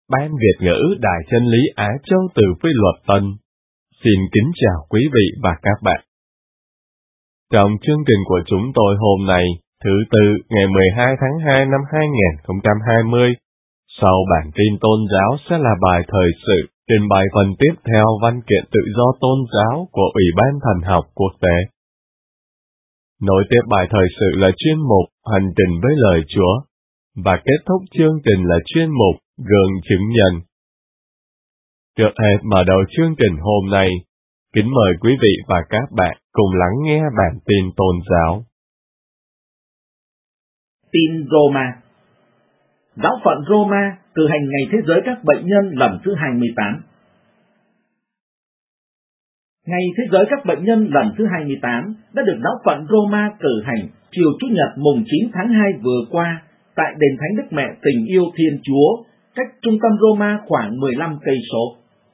Ban Việt ngữ Đài Chân lý Á Châu từ Quy Luật Tân. Xin kính chào quý vị và các bạn. Trong chương trình của chúng tôi hôm nay, thứ Tư, ngày 12 tháng 2 năm 2020, sau bản tin tôn giáo sẽ là bài thời sự, trình bày phần tiếp theo văn kiện tự do tôn giáo của Ủy ban Thần học Quốc tế. Nối tiếp bài thời sự là chuyên mục Hành trình với lời Chúa, và kết thúc chương trình là chuyên mục Gương chứng nhân. Trước hết mở đầu chương trình hôm nay, kính mời quý vị và các bạn cùng lắng nghe bản tin tôn giáo. Tin Roma. Giáo phận Roma cử hành Ngày Thế giới các bệnh nhân lần thứ 28. Ngày Thế giới các bệnh nhân lần thứ 28 đã được giáo phận Roma cử hành chiều Chủ nhật mùng 9 tháng 2 vừa qua tại đền Thánh Đức Mẹ Tình Yêu Thiên Chúa, cách trung tâm Roma khoảng 15 cây số.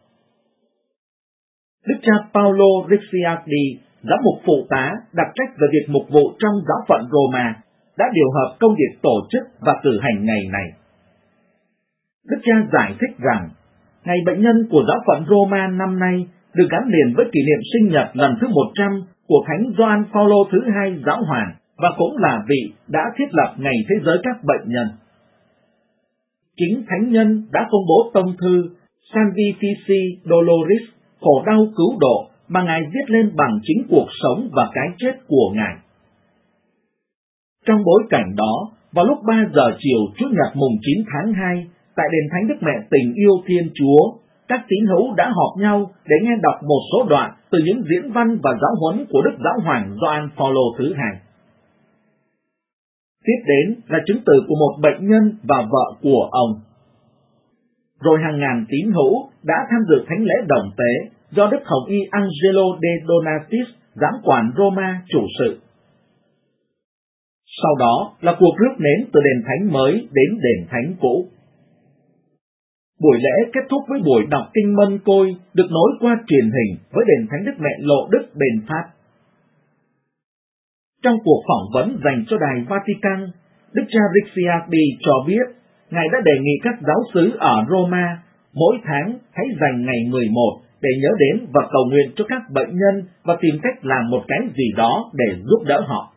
Đức cha Paolo Ricciardi, giám mục phụ tá đặc trách về việc mục vụ trong giáo phận Roma, đã điều hợp công việc tổ chức và cử hành ngày này. Đức cha giải thích rằng, ngày bệnh nhân của giáo phận Roma năm nay được gắn liền với kỷ niệm sinh nhật lần thứ 100 của Thánh Gioan Phaolô thứ hai Giáo hoàng, và cũng là vị đã thiết lập Ngày Thế giới các bệnh nhân. Chính thánh nhân đã công bố tông thư Salvifici Doloris, khổ đau cứu độ, mà Ngài viết lên bằng chính cuộc sống và cái chết của Ngài. Trong bối cảnh đó, vào lúc 3 giờ chiều Chủ nhật mùng 9 tháng 2, tại đền Thánh Đức Mẹ Tình Yêu Thiên Chúa, các tín hữu đã họp nhau để nghe đọc một số đoạn từ những diễn văn và giáo huấn của Đức Giáo hoàng Gioan Phaolô thứ hai. Tiếp đến là chứng từ của một bệnh nhân và vợ của ông. Rồi hàng ngàn tín hữu đã tham dự thánh lễ đồng tế do Đức Hồng Y Angelo de Donatis, giám quản Roma, chủ sự. Sau đó là cuộc rước nến từ đền thánh mới đến đền thánh cũ. Buổi lễ kết thúc với buổi đọc kinh Mân Côi được nối qua truyền hình với đền Thánh Đức Mẹ Lộ Đức bên Pháp. Trong cuộc phỏng vấn dành cho Đài Vatican, Đức cha Ricciardi cho biết Ngài đã đề nghị các giáo xứ ở Roma mỗi tháng hãy dành ngày 11 để nhớ đến và cầu nguyện cho các bệnh nhân và tìm cách làm một cái gì đó để giúp đỡ họ.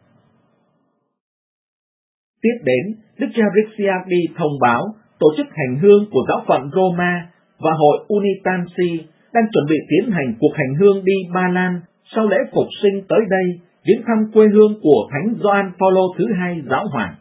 Tiếp đến, Đức cha Ricciardi thông báo tổ chức hành hương của giáo phận Roma và hội Unitansi đang chuẩn bị tiến hành cuộc hành hương đi Ba Lan sau lễ phục sinh tới đây, viếng thăm quê hương của Thánh Gioan Phaolô thứ hai Giáo hoàng.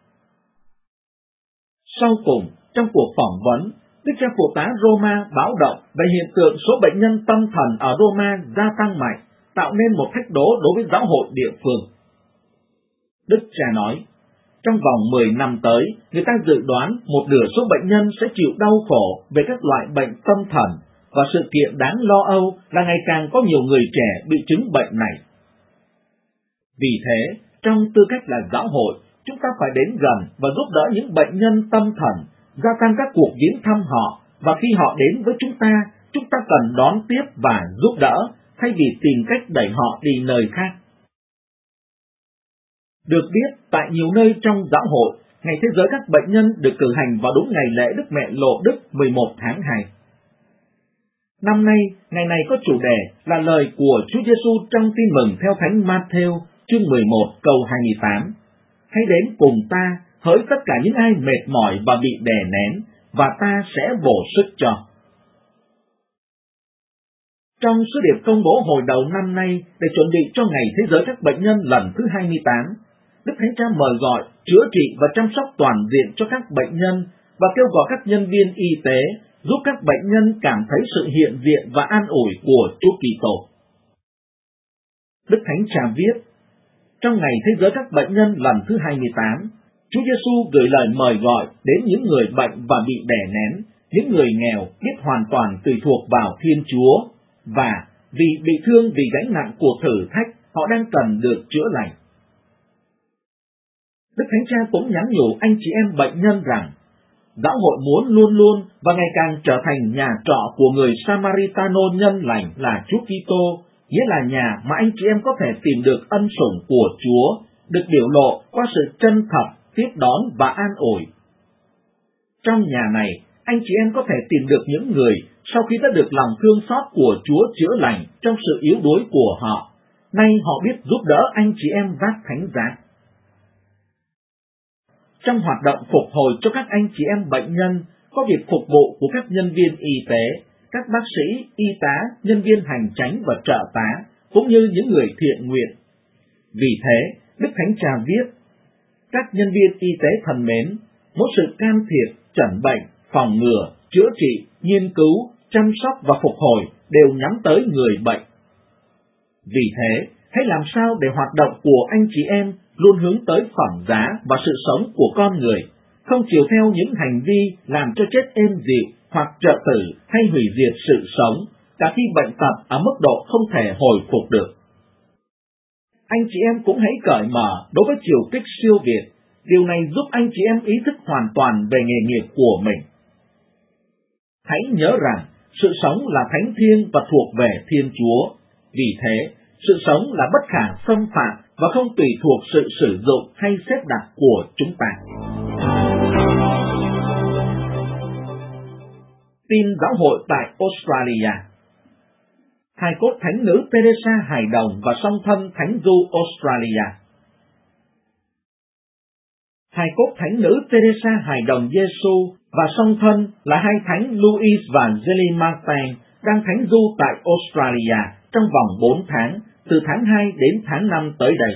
Sau cùng, trong cuộc phỏng vấn, Đức cha phụ tá Roma báo động về hiện tượng số bệnh nhân tâm thần ở Roma gia tăng mạnh, tạo nên một thách đố đối với giáo hội địa phương. Đức cha nói, trong vòng 10 năm tới, người ta dự đoán một nửa số bệnh nhân sẽ chịu đau khổ về các loại bệnh tâm thần, và sự kiện đáng lo âu là ngày càng có nhiều người trẻ bị chứng bệnh này. Vì thế, trong tư cách là giáo hội, chúng ta phải đến gần và giúp đỡ những bệnh nhân tâm thần, gia tăng các cuộc viếng thăm họ, và khi họ đến với chúng ta cần đón tiếp và giúp đỡ, thay vì tìm cách đẩy họ đi nơi khác. Được biết, tại nhiều nơi trong giáo hội, Ngày Thế giới các bệnh nhân được cử hành vào đúng ngày lễ Đức Mẹ Lộ Đức 11 tháng 2. Năm nay, ngày này có chủ đề là lời của Chúa Giêsu trong Tin mừng theo Thánh Ma-thêu, chương 11 câu 28. Hãy đến cùng ta, hỡi tất cả những ai mệt mỏi và bị đè nén, và ta sẽ bổ sức cho. Trong sứ điệp công bố hồi đầu năm nay để chuẩn bị cho Ngày Thế giới các bệnh nhân lần thứ 28, Đức Thánh Cha mời gọi chữa trị và chăm sóc toàn diện cho các bệnh nhân và kêu gọi các nhân viên y tế giúp các bệnh nhân cảm thấy sự hiện diện và an ủi của Chúa Kitô. Đức Thánh Cha viết, trong Ngày Thế giới các bệnh nhân lần thứ 28, Chúa Giêsu gửi lời mời gọi đến những người bệnh và bị đè nén, những người nghèo biết hoàn toàn tùy thuộc vào Thiên Chúa, và vì bị thương vì gánh nặng của thử thách, họ đang cần được chữa lành. Đức Thánh Cha cũng nhắn nhủ anh chị em bệnh nhân rằng, giáo hội muốn luôn luôn và ngày càng trở thành nhà trọ của người Samaritano nhân lành là Chúa Kitô, nghĩa là nhà mà anh chị em có thể tìm được ân sủng của Chúa, được biểu lộ qua sự chân thật, tiếp đón và an ủi. Trong nhà này, anh chị em có thể tìm được những người sau khi đã được lòng thương xót của Chúa chữa lành trong sự yếu đuối của họ. Nay họ biết giúp đỡ anh chị em vác thánh giá. Trong hoạt động phục hồi cho các anh chị em bệnh nhân, có việc phục vụ của các nhân viên y tế, các bác sĩ, y tá, nhân viên hành chánh và trợ tá, cũng như những người thiện nguyện. Vì thế, Đức Thánh Cha viết, các nhân viên y tế thân mến, mỗi sự can thiệp, chẩn bệnh, phòng ngừa, chữa trị, nghiên cứu, chăm sóc và phục hồi đều nhắm tới người bệnh. Vì thế, hãy làm sao để hoạt động của anh chị em luôn hướng tới phẩm giá và sự sống của con người, không chiều theo những hành vi làm cho chết êm dịu hoặc trợ tử hay hủy diệt sự sống, cả khi bệnh tật ở mức độ không thể hồi phục được. Anh chị em cũng hãy cởi mở đối với chiều kích siêu việt, điều này giúp anh chị em ý thức hoàn toàn về nghề nghiệp của mình. Hãy nhớ rằng, sự sống là thánh thiêng và thuộc về Thiên Chúa, vì thế, sự sống là bất khả xâm phạm và không tùy thuộc sự sử dụng hay xếp đặt của chúng ta. Tin giáo hội tại Australia. Hài cốt thánh nữ Teresa hài đồng và song thân Thánh Du Australia. Hài cốt thánh nữ Teresa hài đồng Giêsu và song thân là hai thánh Louis và Julie Martin đang thánh du tại Australia trong vòng 4 tháng, từ tháng 2 đến tháng 5 tới đây.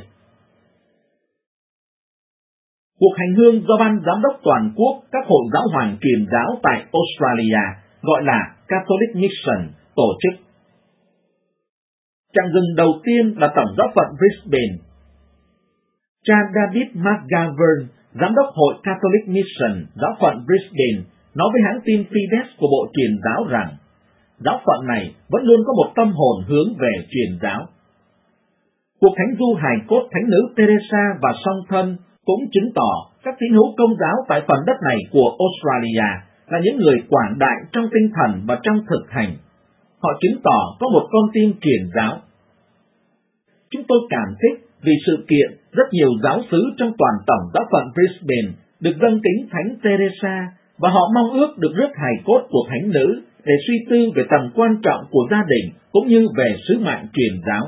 Cuộc hành hương do Ban Giám đốc Toàn quốc các hội giáo hoàng truyền giáo tại Australia, gọi là Catholic Mission, tổ chức. Chặng dừng đầu tiên là Tổng giáo phận Brisbane. Cha David McGovern, Giám đốc hội Catholic Mission, giáo phận Brisbane, nói với hãng tin Fides của Bộ Truyền giáo rằng, giáo phận này vẫn luôn có một tâm hồn hướng về truyền giáo. Cuộc thánh du hài cốt thánh nữ Teresa và song thân cũng chứng tỏ các tín hữu Công giáo tại phần đất này của Australia là những người quảng đại trong tinh thần và trong thực hành. Họ chứng tỏ có một con tim truyền giáo. Chúng tôi cảm kích vì sự kiện rất nhiều giáo xứ trong toàn tổng giáo phận Brisbane được dâng kính Thánh Teresa và họ mong ước được rước hài cốt của thánh nữ để suy tư về tầm quan trọng của gia đình cũng như về sứ mạng truyền giáo.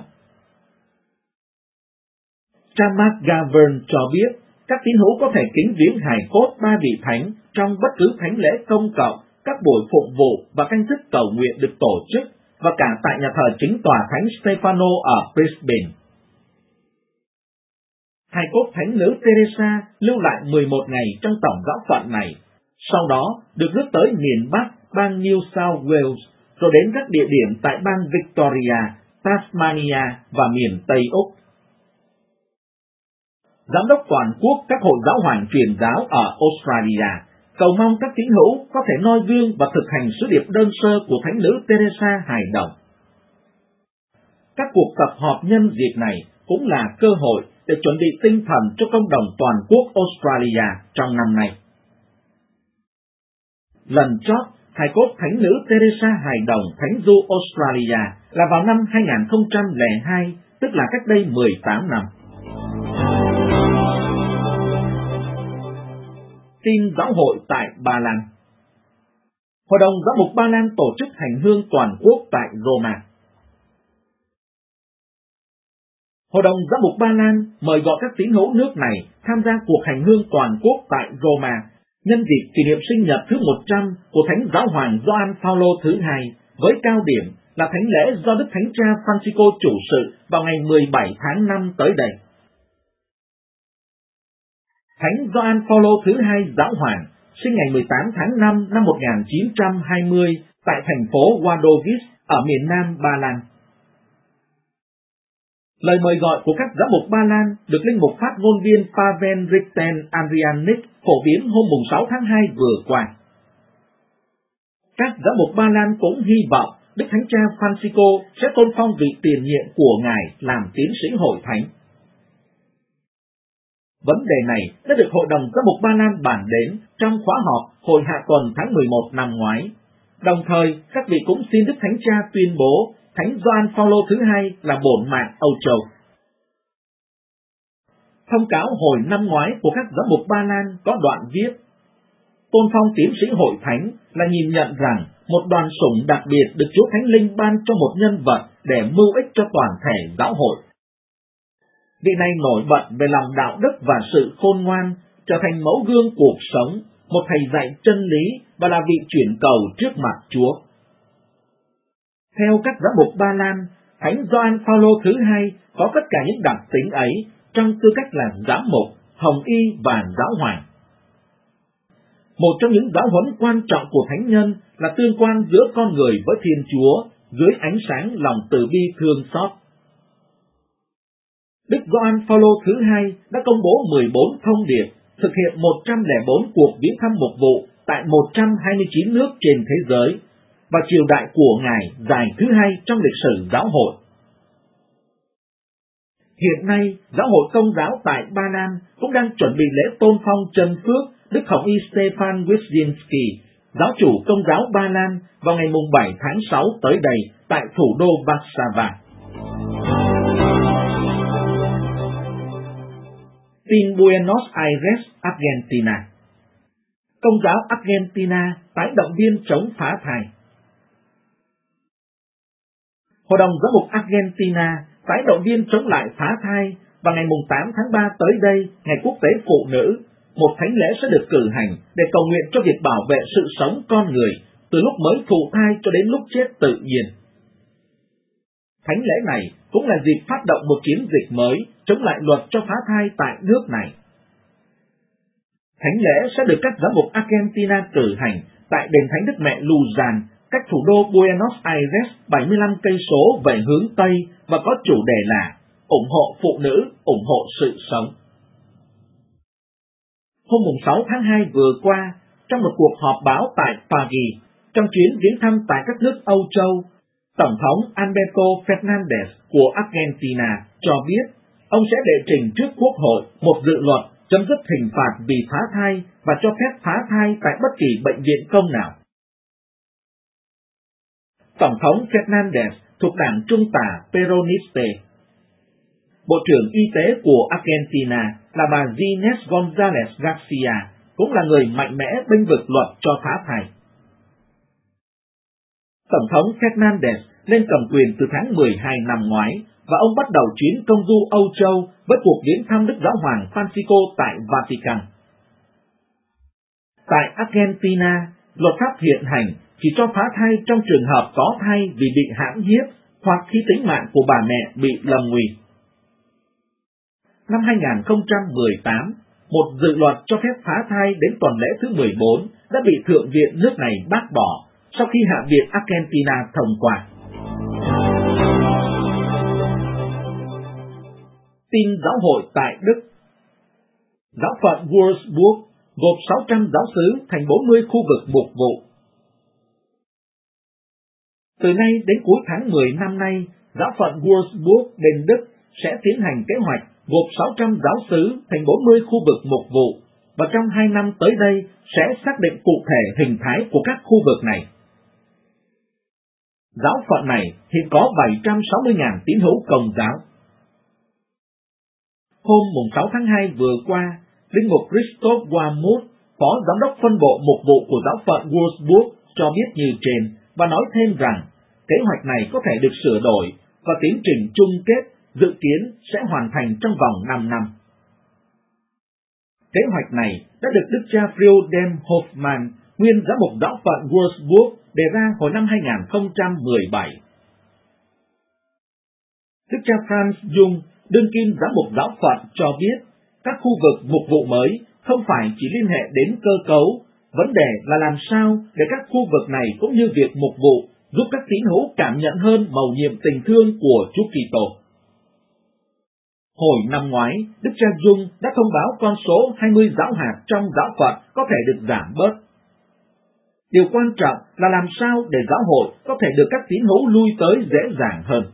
Cha McGovern cho biết các tín hữu có thể kính viếng hài cốt ba vị thánh trong bất cứ thánh lễ công cộng, các buổi phụng vụ và canh thức cầu nguyện được tổ chức và cả tại nhà thờ chính tòa Thánh Stefano ở Brisbane. Hài cốt thánh nữ Teresa lưu lại 11 ngày trong tổng giáo phận này, sau đó được rước tới miền Bắc bang New South Wales, rồi đến các địa điểm tại bang Victoria, Tasmania và miền Tây Úc. Giám đốc toàn quốc các hội giáo hoàng truyền giáo ở Australia cầu mong các tín hữu có thể noi gương và thực hành sứ điệp đơn sơ của thánh nữ Teresa hài đồng. Các cuộc tập họp nhân dịp này cũng là cơ hội để chuẩn bị tinh thần cho cộng đồng toàn quốc Australia trong năm nay. Lần chót, hài cốt thánh nữ Teresa hài đồng Thánh Du Australia là vào năm 2002, tức là cách đây 18 năm. Tin giáo hội tại Ba Lan. Hội đồng Giám mục Ba Lan tổ chức hành hương toàn quốc tại Roma. Hội đồng Giám mục Ba Lan mời gọi các tín hữu nước này tham gia cuộc hành hương toàn quốc tại Roma nhân dịp kỷ niệm sinh nhật thứ 100 của Thánh Giáo hoàng Gioan Phaolô thứ hai, với cao điểm là thánh lễ do Đức Thánh Cha Francisco chủ sự vào ngày 17 tháng 5 tới đây. Thánh Gioan Phaolô thứ hai Giáo hoàng sinh ngày 18 tháng 5 năm 1920 tại thành phố Wadowice ở miền Nam Ba Lan. Lời mời gọi của các giám mục Ba Lan được linh mục phát ngôn viên Pavel Ritten Andrianic phổ biến hôm 6 tháng 2 vừa qua. Các giám mục Ba Lan cũng hy vọng Đức Thánh Cha Francisco sẽ tôn phong vị tiền nhiệm của Ngài làm tiến sĩ hội thánh. Vấn đề này đã được Hội đồng Giám mục Ba Lan bàn đến trong khóa họp hồi hạ tuần tháng 11 năm ngoái. Đồng thời, các vị cũng xin Đức Thánh Cha tuyên bố Thánh Gioan Phaolô thứ hai là bổn mạng Âu Châu. Thông cáo hồi năm ngoái của các giám mục Ba Lan có đoạn viết: tôn phong tiến sĩ hội thánh là nhìn nhận rằng một đoàn sủng đặc biệt được Chúa Thánh Linh ban cho một nhân vật để mưu ích cho toàn thể giáo hội. Vị này nổi bật về lòng đạo đức và sự khôn ngoan, trở thành mẫu gương cuộc sống, một thầy dạy chân lý và là vị chuyển cầu trước mặt Chúa. Theo các giám mục Ba Lan, Thánh Gioan Phaolô thứ hai có tất cả những đặc tính ấy trong tư cách là giám mục, hồng y và giáo hoàng. Một trong những giáo huấn quan trọng của thánh nhân là tương quan giữa con người với Thiên Chúa dưới ánh sáng lòng từ bi thương xót. Đức Gioan Phaolô thứ hai đã công bố 14 thông điệp, thực hiện 104 cuộc viếng thăm mục vụ tại 129 nước trên thế giới, và triều đại của Ngài dài thứ hai trong lịch sử giáo hội. Hiện nay, giáo hội Công giáo tại Ba Lan cũng đang chuẩn bị lễ tôn phong chân phước Đức Hồng y Stefan Wyszynski, giáo chủ Công giáo Ba Lan, vào ngày 7 tháng 6 tới đây tại thủ đô Warszawa. Tin Buenos Aires, Argentina. Công giáo Argentina tái động viên chống phá thai. Hội đồng Giám mục Argentina tái động viên chống lại phá thai, và ngày 8 tháng 3 tới đây, Ngày Quốc tế Phụ nữ, một thánh lễ sẽ được cử hành để cầu nguyện cho việc bảo vệ sự sống con người từ lúc mới thụ thai cho đến lúc chết tự nhiên. Thánh lễ này cũng là dịp phát động một chiến dịch mới chống lại luật cho phá thai tại nước này. Thánh lễ sẽ được các giám mục Argentina cử hành tại đền Thánh Đức Mẹ Luzan, cách thủ đô Buenos Aires 75 cây số về hướng Tây, và có chủ đề là ủng hộ phụ nữ, ủng hộ sự sống. Hôm 6 tháng 2 vừa qua, trong một cuộc họp báo tại Paris, trong chuyến viếng thăm tại các nước Âu Châu, Tổng thống Alberto Fernandez của Argentina cho biết ông sẽ đệ trình trước Quốc hội một dự luật chấm dứt hình phạt vì phá thai và cho phép phá thai tại bất kỳ bệnh viện công nào. Tổng thống Fernandez thuộc đảng Trung tả Peroniste. Bộ trưởng Y tế của Argentina là bà Ginés González Garcia, cũng là người mạnh mẽ bênh vực luật cho phá thai. Tổng thống Fernandez lên cầm quyền từ tháng 12 năm ngoái, và ông bắt đầu chuyến công du Âu Châu với cuộc viếng thăm Đức Giáo hoàng Francisco tại Vatican. Tại Argentina, luật pháp hiện hành chỉ cho phá thai trong trường hợp có thai vì bị hãm hiếp hoặc khi tính mạng của bà mẹ bị lâm nguy. Năm 2018, một dự luật cho phép phá thai đến tuần lễ thứ 14 đã bị Thượng viện nước này bác bỏ sau khi Hạ viện Argentina thông qua. Tin giáo hội tại Đức. Giáo phận Würzburg gộp 600 giáo xứ thành 40 khu vực mục vụ. Từ nay đến cuối tháng 10 năm nay, giáo phận Würzburg bên Đức sẽ tiến hành kế hoạch gộp 600 giáo xứ thành 40 khu vực mục vụ, và trong 2 năm tới đây sẽ xác định cụ thể hình thái của các khu vực này. Giáo phận này hiện có 760.000 tín hữu Công giáo. Hôm 6 tháng 2 vừa qua, Linh mục Christoph Warmuth, Phó Giám đốc phân bộ mục vụ của giáo phận Würzburg cho biết như trên, và nói thêm rằng kế hoạch này có thể được sửa đổi và tiến trình chung kết dự kiến sẽ hoàn thành trong vòng 5 năm. Kế hoạch này đã được Đức cha Friedem Hoffmann, nguyên giám mục giáo phận Würzburg, đề ra hồi năm 2017. Đức cha Franz Jung, đương kim giám mục giáo phận, cho biết các khu vực mục vụ mới không phải chỉ liên hệ đến cơ cấu, vấn đề là làm sao để các khu vực này cũng như việc mục vụ giúp các tín hữu cảm nhận hơn mầu nhiệm tình thương của Chúa Kitô. Hồi năm ngoái, Đức cha Dung đã thông báo con số 20 giáo hạt trong giáo phận có thể được giảm bớt. Điều quan trọng là làm sao để giáo hội có thể được các tín hữu lui tới dễ dàng hơn.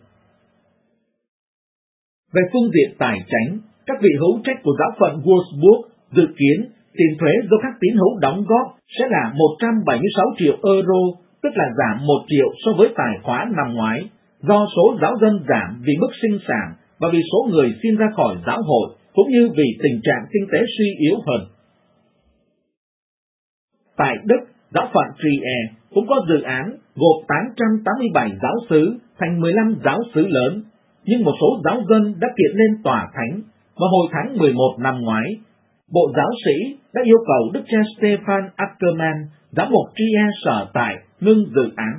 Về phương diện tài chánh, các vị hữu trách của giáo phận Würzburg dự kiến tiền thuế do các tín hữu đóng góp sẽ là 176 triệu euro, tức là giảm 1 triệu so với tài khoá năm ngoái, do số giáo dân giảm vì mức sinh sản và vì số người xin ra khỏi giáo hội, cũng như vì tình trạng kinh tế suy yếu hơn. Tại Đức, giáo phận Trier cũng có dự án gộp 887 giáo xứ thành 15 giáo xứ lớn, nhưng một số giáo dân đã kiện lên tòa thánh, và hồi tháng 11 năm ngoái, bộ giáo sĩ đã yêu cầu đức cha Stefan Ackermann, giám mục Trier sở tại, ngưng dự án.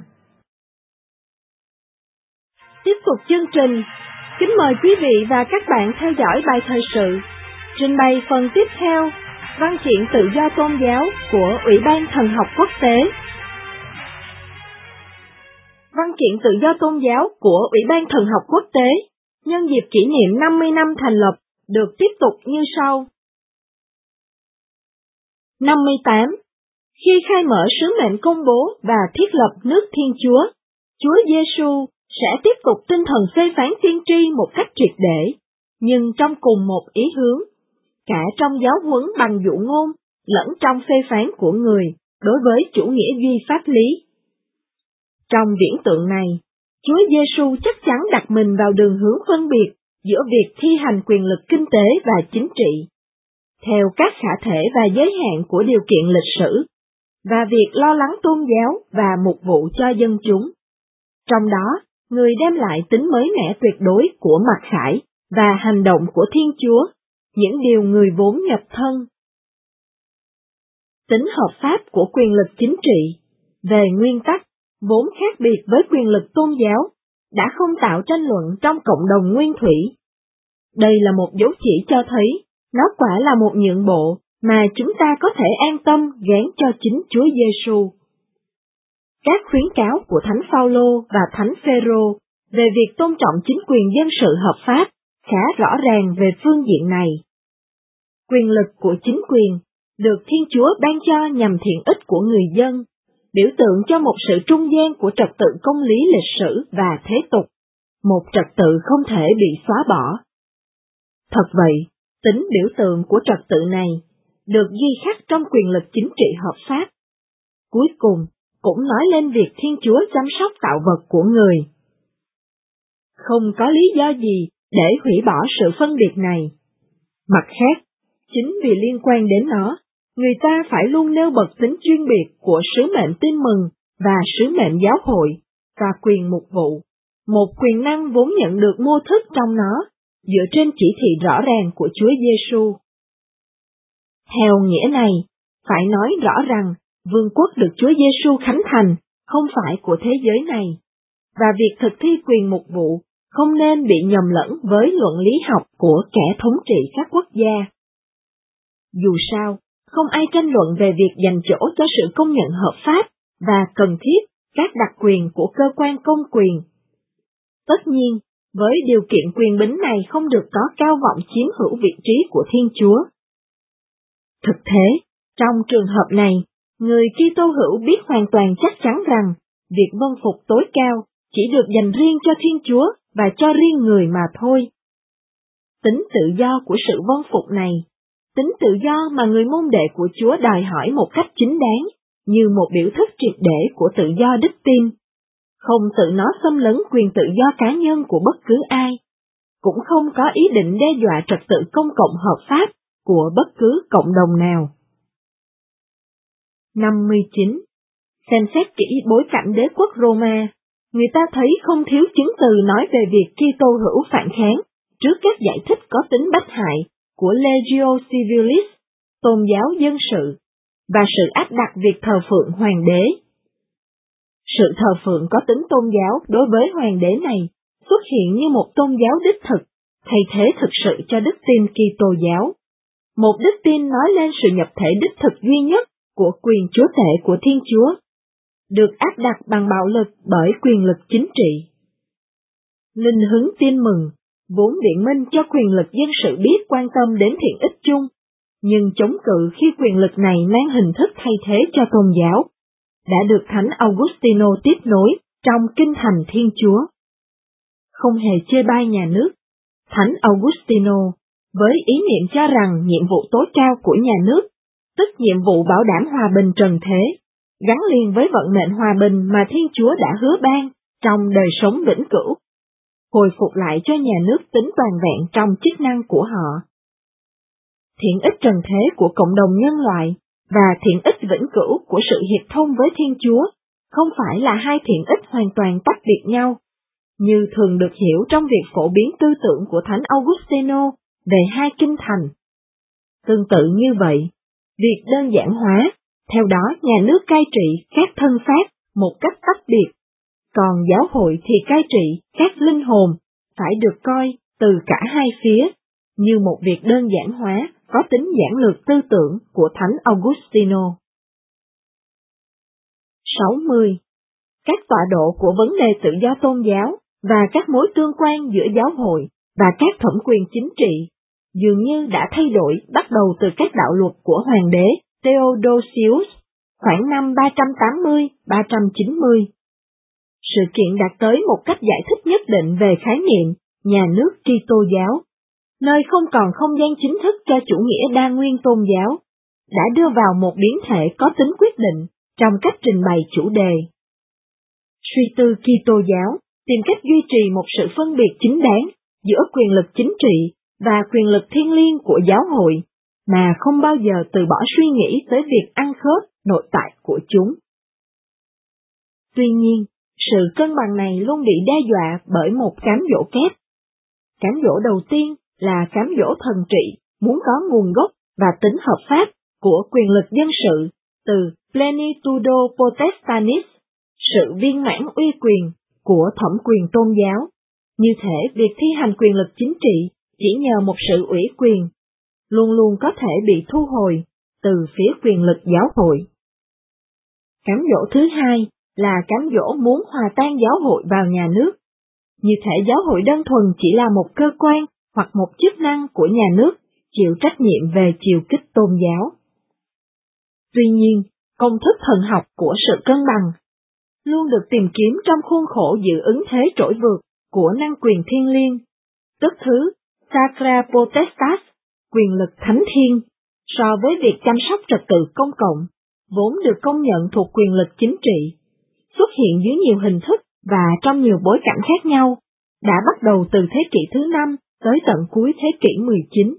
Tiếp tục chương trình, kính mời quý vị và các bạn theo dõi bài thời sự, trình bày phần tiếp theo, văn kiện tự do tôn giáo của Ủy ban Thần học Quốc tế. Văn kiện tự do tôn giáo của Ủy ban Thần học Quốc tế nhân dịp kỷ niệm 50 năm thành lập được tiếp tục như sau. 58. Khi khai mở sứ mệnh công bố và thiết lập nước Thiên Chúa, Chúa Giêsu sẽ tiếp tục tinh thần phê phán tiên tri một cách triệt để, nhưng trong cùng một ý hướng, cả trong giáo huấn bằng dụ ngôn, lẫn trong phê phán của người đối với chủ nghĩa duy pháp lý. Trong viễn tượng này, Chúa Giêsu chắc chắn đặt mình vào đường hướng phân biệt giữa việc thi hành quyền lực kinh tế và chính trị, theo các khả thể và giới hạn của điều kiện lịch sử, và việc lo lắng tôn giáo và mục vụ cho dân chúng. Trong đó, người đem lại tính mới mẻ tuyệt đối của mặc khải và hành động của Thiên Chúa, những điều người vốn nhập thân. Tính hợp pháp của quyền lực chính trị, về nguyên tắc, vốn khác biệt với quyền lực tôn giáo, đã không tạo tranh luận trong cộng đồng nguyên thủy. Đây là một dấu chỉ cho thấy, nó quả là một nhượng bộ mà chúng ta có thể an tâm gán cho chính Chúa Giêsu. Các khuyến cáo của Thánh Phaolô và Thánh Phêrô về việc tôn trọng chính quyền dân sự hợp pháp khá rõ ràng về phương diện này. Quyền lực của chính quyền được Thiên Chúa ban cho nhằm thiện ích của người dân, biểu tượng cho một sự trung gian của trật tự công lý lịch sử và thế tục, một trật tự không thể bị xóa bỏ. Thật vậy, tính biểu tượng của trật tự này được ghi khắc trong quyền lực chính trị hợp pháp. Cuối cùng, cũng nói lên việc Thiên Chúa chăm sóc tạo vật của người. Không có lý do gì để hủy bỏ sự phân biệt này. Mặt khác, chính vì liên quan đến nó, người ta phải luôn nêu bật tính chuyên biệt của sứ mệnh tin mừng và sứ mệnh giáo hội và quyền mục vụ, một quyền năng vốn nhận được mô thức trong nó, dựa trên chỉ thị rõ ràng của Chúa Giêsu. Theo nghĩa này, phải nói rõ rằng vương quốc được Chúa Giêsu khánh thành không phải của thế giới này, và việc thực thi quyền mục vụ không nên bị nhầm lẫn với luận lý học của kẻ thống trị các quốc gia. Dù sao, không ai tranh luận về việc dành chỗ cho sự công nhận hợp pháp và cần thiết các đặc quyền của cơ quan công quyền. Tất nhiên, với điều kiện quyền bính này không được có cao vọng chiếm hữu vị trí của Thiên Chúa. Thực thế, trong trường hợp này, người Kitô hữu biết hoàn toàn chắc chắn rằng việc vâng phục tối cao chỉ được dành riêng cho Thiên Chúa và cho riêng người mà thôi. Tính tự do của sự vâng phục này, tính tự do mà người môn đệ của Chúa đòi hỏi một cách chính đáng, như một biểu thức triệt để của tự do đức tin, không tự nó xâm lấn quyền tự do cá nhân của bất cứ ai, cũng không có ý định đe dọa trật tự công cộng hợp pháp của bất cứ cộng đồng nào. 59. Xem xét kỹ bối cảnh đế quốc Roma, người ta thấy không thiếu chứng từ nói về việc Kitô hữu phản kháng trước các giải thích có tính bách hại của Legio Civilis, tôn giáo dân sự, và sự áp đặt việc thờ phượng hoàng đế. Sự thờ phượng có tính tôn giáo đối với hoàng đế này xuất hiện như một tôn giáo đích thực, thay thế thực sự cho đức tin Kitô giáo. Một đức tin nói lên sự nhập thể đích thực duy nhất của quyền chúa tể của Thiên Chúa, được áp đặt bằng bạo lực bởi quyền lực chính trị. Linh hứng tin mừng, vốn biện minh cho quyền lực dân sự biết quan tâm đến thiện ích chung, nhưng chống cự khi quyền lực này mang hình thức thay thế cho tôn giáo, đã được Thánh Augustino tiếp nối trong Kinh Thành Thiên Chúa. Không hề chê bai nhà nước, Thánh Augustino, với ý niệm cho rằng nhiệm vụ tối cao của nhà nước, tức nhiệm vụ bảo đảm hòa bình trần thế, gắn liền với vận mệnh hòa bình mà Thiên Chúa đã hứa ban trong đời sống vĩnh cửu, hồi phục lại cho nhà nước tính toàn vẹn trong chức năng của họ. Thiện ích trần thế của cộng đồng nhân loại và thiện ích vĩnh cửu của sự hiệp thông với Thiên Chúa không phải là hai thiện ích hoàn toàn tách biệt nhau, như thường được hiểu trong việc phổ biến tư tưởng của Thánh Augustino về hai kinh thành. Tương tự như vậy, việc đơn giản hóa, theo đó nhà nước cai trị các thân xác một cách tách biệt, còn giáo hội thì cai trị các linh hồn, phải được coi từ cả hai phía, như một việc đơn giản hóa có tính giản lược tư tưởng của Thánh Augustino. 60. Các tọa độ của vấn đề tự do tôn giáo và các mối tương quan giữa giáo hội và các thẩm quyền chính trị dường như đã thay đổi bắt đầu từ các đạo luật của Hoàng đế Theodosius khoảng năm 380-390. Sự kiện đạt tới một cách giải thích nhất định về khái niệm nhà nước Kitô giáo, nơi không còn không gian chính thức cho chủ nghĩa đa nguyên tôn giáo, đã đưa vào một biến thể có tính quyết định trong cách trình bày chủ đề. Suy tư Kitô giáo tìm cách duy trì một sự phân biệt chính đáng giữa quyền lực chính trị và quyền lực thiêng liêng của giáo hội, mà không bao giờ từ bỏ suy nghĩ tới việc ăn khớp nội tại của chúng. Tuy nhiên, sự cân bằng này luôn bị đe dọa bởi một cám dỗ kép. Cám dỗ đầu tiên là cám dỗ thần trị muốn có nguồn gốc và tính hợp pháp của quyền lực dân sự từ plenitudo potestatis, sự viên mãn uy quyền của thẩm quyền tôn giáo, như thể việc thi hành quyền lực chính trị chỉ nhờ một sự ủy quyền, luôn luôn có thể bị thu hồi từ phía quyền lực giáo hội. Cám dỗ thứ hai là cám dỗ muốn hòa tan giáo hội vào nhà nước, như thể giáo hội đơn thuần chỉ là một cơ quan hoặc một chức năng của nhà nước chịu trách nhiệm về chiều kích tôn giáo. Tuy nhiên, công thức thần học của sự cân bằng luôn được tìm kiếm trong khuôn khổ dự ứng thế trỗi vượt của năng quyền thiêng liêng, tức thứ Sacra Potestas, quyền lực thánh thiên, so với việc chăm sóc trật tự công cộng, vốn được công nhận thuộc quyền lực chính trị, xuất hiện dưới nhiều hình thức và trong nhiều bối cảnh khác nhau, đã bắt đầu từ thế kỷ thứ 5 tới tận cuối thế kỷ 19.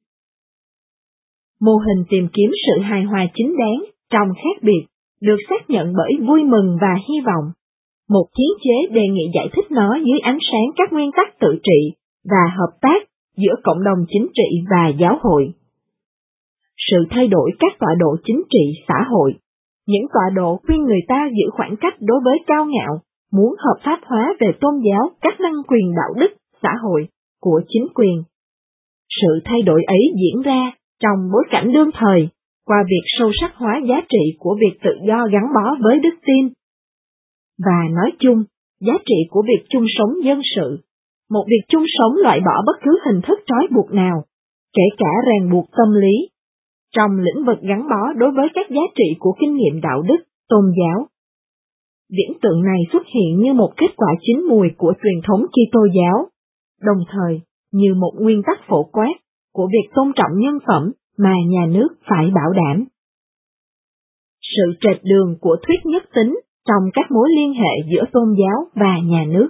Mô hình tìm kiếm sự hài hòa chính đáng trong khác biệt được xác nhận bởi vui mừng và hy vọng. Một hiến chế đề nghị giải thích nó dưới ánh sáng các nguyên tắc tự trị và hợp tác giữa cộng đồng chính trị và giáo hội. Sự thay đổi các tọa độ chính trị xã hội, những tọa độ khuyên người ta giữ khoảng cách đối với cao ngạo, muốn hợp pháp hóa về tôn giáo các năng quyền đạo đức, xã hội của chính quyền. Sự thay đổi ấy diễn ra trong bối cảnh đương thời, qua việc sâu sắc hóa giá trị của việc tự do gắn bó với đức tin. Và nói chung, giá trị của việc chung sống dân sự, một việc chung sống loại bỏ bất cứ hình thức trói buộc nào, kể cả ràng buộc tâm lý, trong lĩnh vực gắn bó đối với các giá trị của kinh nghiệm đạo đức, tôn giáo. Viễn tượng này xuất hiện như một kết quả chín mùi của truyền thống Kitô giáo, đồng thời như một nguyên tắc phổ quát của việc tôn trọng nhân phẩm mà nhà nước phải bảo đảm. Sự trệt đường của thuyết nhất tính trong các mối liên hệ giữa tôn giáo và nhà nước.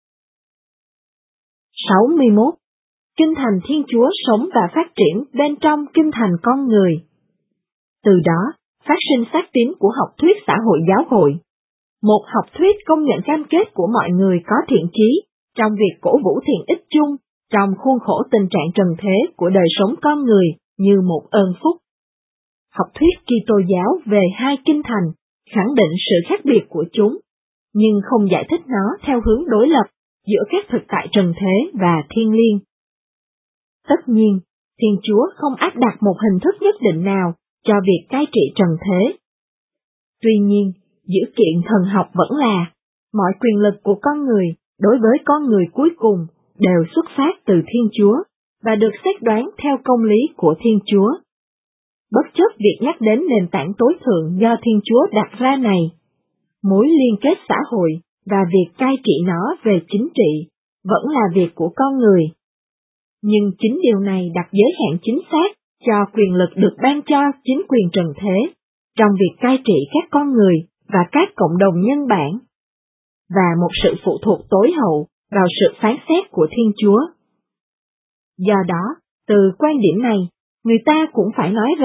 61. Kinh thành Thiên Chúa sống và phát triển bên trong kinh thành con người. Từ đó, phát sinh xác tín của học thuyết xã hội giáo hội. Một học thuyết công nhận cam kết của mọi người có thiện chí trong việc cổ vũ thiện ích chung trong khuôn khổ tình trạng trần thế của đời sống con người như một ơn phúc. Học thuyết Kitô giáo về hai kinh thành khẳng định sự khác biệt của chúng, nhưng không giải thích nó theo hướng đối lập giữa các thực tại trần thế và thiêng liêng. Tất nhiên, Thiên Chúa không áp đặt một hình thức nhất định nào cho việc cai trị trần thế. Tuy nhiên, dữ kiện thần học vẫn là, mọi quyền lực của con người đối với con người cuối cùng đều xuất phát từ Thiên Chúa, và được xét đoán theo công lý của Thiên Chúa. Bất chấp việc nhắc đến nền tảng tối thượng do Thiên Chúa đặt ra này, mối liên kết xã hội và việc cai trị nó về chính trị vẫn là việc của con người. Nhưng chính điều này đặt giới hạn chính xác cho quyền lực được ban cho chính quyền trần thế, trong việc cai trị các con người và các cộng đồng nhân bản, và một sự phụ thuộc tối hậu vào sự phán xét của Thiên Chúa. Do đó, từ quan điểm này, người ta cũng phải nói rằng